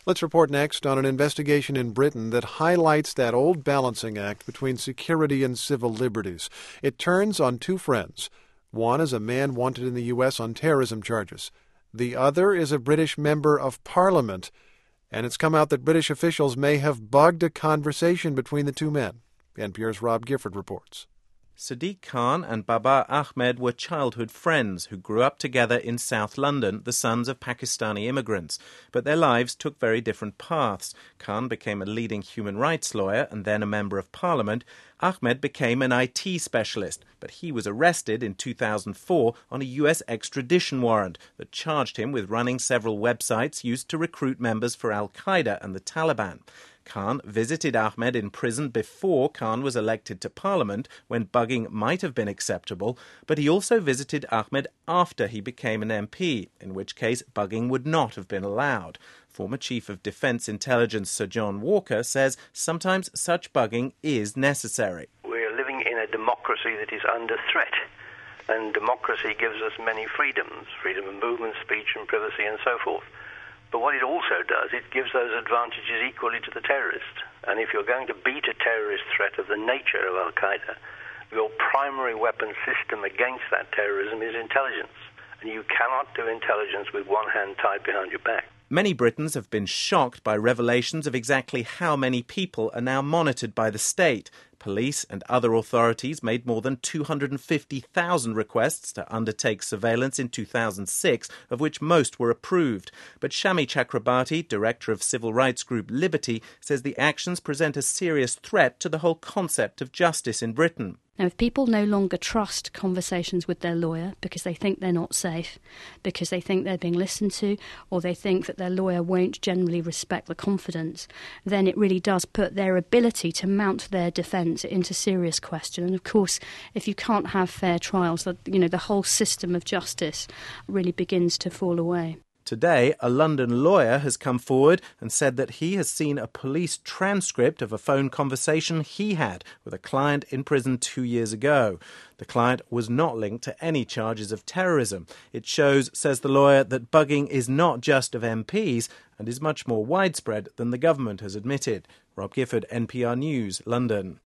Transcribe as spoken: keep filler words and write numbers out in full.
Let's report next on an investigation in Britain that highlights that old balancing act between security and civil liberties. It turns on two friends. One is a man wanted in the U S on terrorism charges. The other is a British member of Parliament. And it's come out that British officials may have bugged a conversation between the two men. N P R's Rob Gifford reports. Sadiq Khan and Babar Ahmed were childhood friends who grew up together in South London, the sons of Pakistani immigrants. But their lives took very different paths. Khan became a leading human rights lawyer and then a member of Parliament. Ahmed became an I T specialist, but he was arrested in two thousand four on a U S extradition warrant that charged him with running several websites used to recruit members for Al-Qaeda and the Taliban. Khan visited Ahmed in prison before Khan was elected to Parliament, when bugging might have been acceptable, but he also visited Ahmed after he became an M P, in which case bugging would not have been allowed. Former Chief of Defence Intelligence Sir John Walker says sometimes such bugging is necessary. We're living in a democracy that is under threat, and democracy gives us many freedoms, freedom of movement, speech and privacy and so forth. But what it also does, it gives those advantages equally to the terrorist. And if you're going to beat a terrorist threat of the nature of Al-Qaeda, your primary weapon system against that terrorism is intelligence. And you cannot do intelligence with one hand tied behind your back. Many Britons have been shocked by revelations of exactly how many people are now monitored by the state. Police and other authorities made more than two hundred fifty thousand requests to undertake surveillance in two thousand six, of which most were approved. But Shami Chakrabarti, director of civil rights group Liberty, says the actions present a serious threat to the whole concept of justice in Britain. Now, if people no longer trust conversations with their lawyer because they think they're not safe, because they think they're being listened to, or they think that their lawyer won't generally respect the confidence, then it really does put their ability to mount their defence into serious question. And of course, if you can't have fair trials, you know, the whole system of justice really begins to fall away. Today, a London lawyer has come forward and said that he has seen a police transcript of a phone conversation he had with a client in prison two years ago. The client was not linked to any charges of terrorism. It shows, says the lawyer, that bugging is not just of M Ps and is much more widespread than the government has admitted. Rob Gifford, N P R News, London.